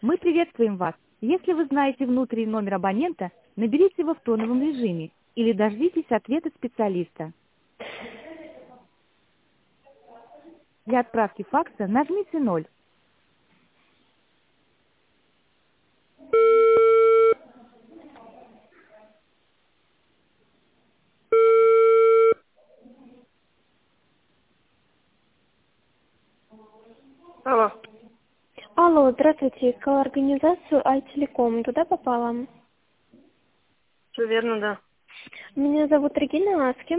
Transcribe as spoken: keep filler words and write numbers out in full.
Мы приветствуем вас. Если вы знаете внутренний номер абонента, наберите его в тоновом режиме или дождитесь ответа специалиста. Для отправки факса нажмите ноль. Алло. Алло, здравствуйте. К организацию Ай-Телеком. Туда попала? Все верно, да. Меня зовут Регина, а с кем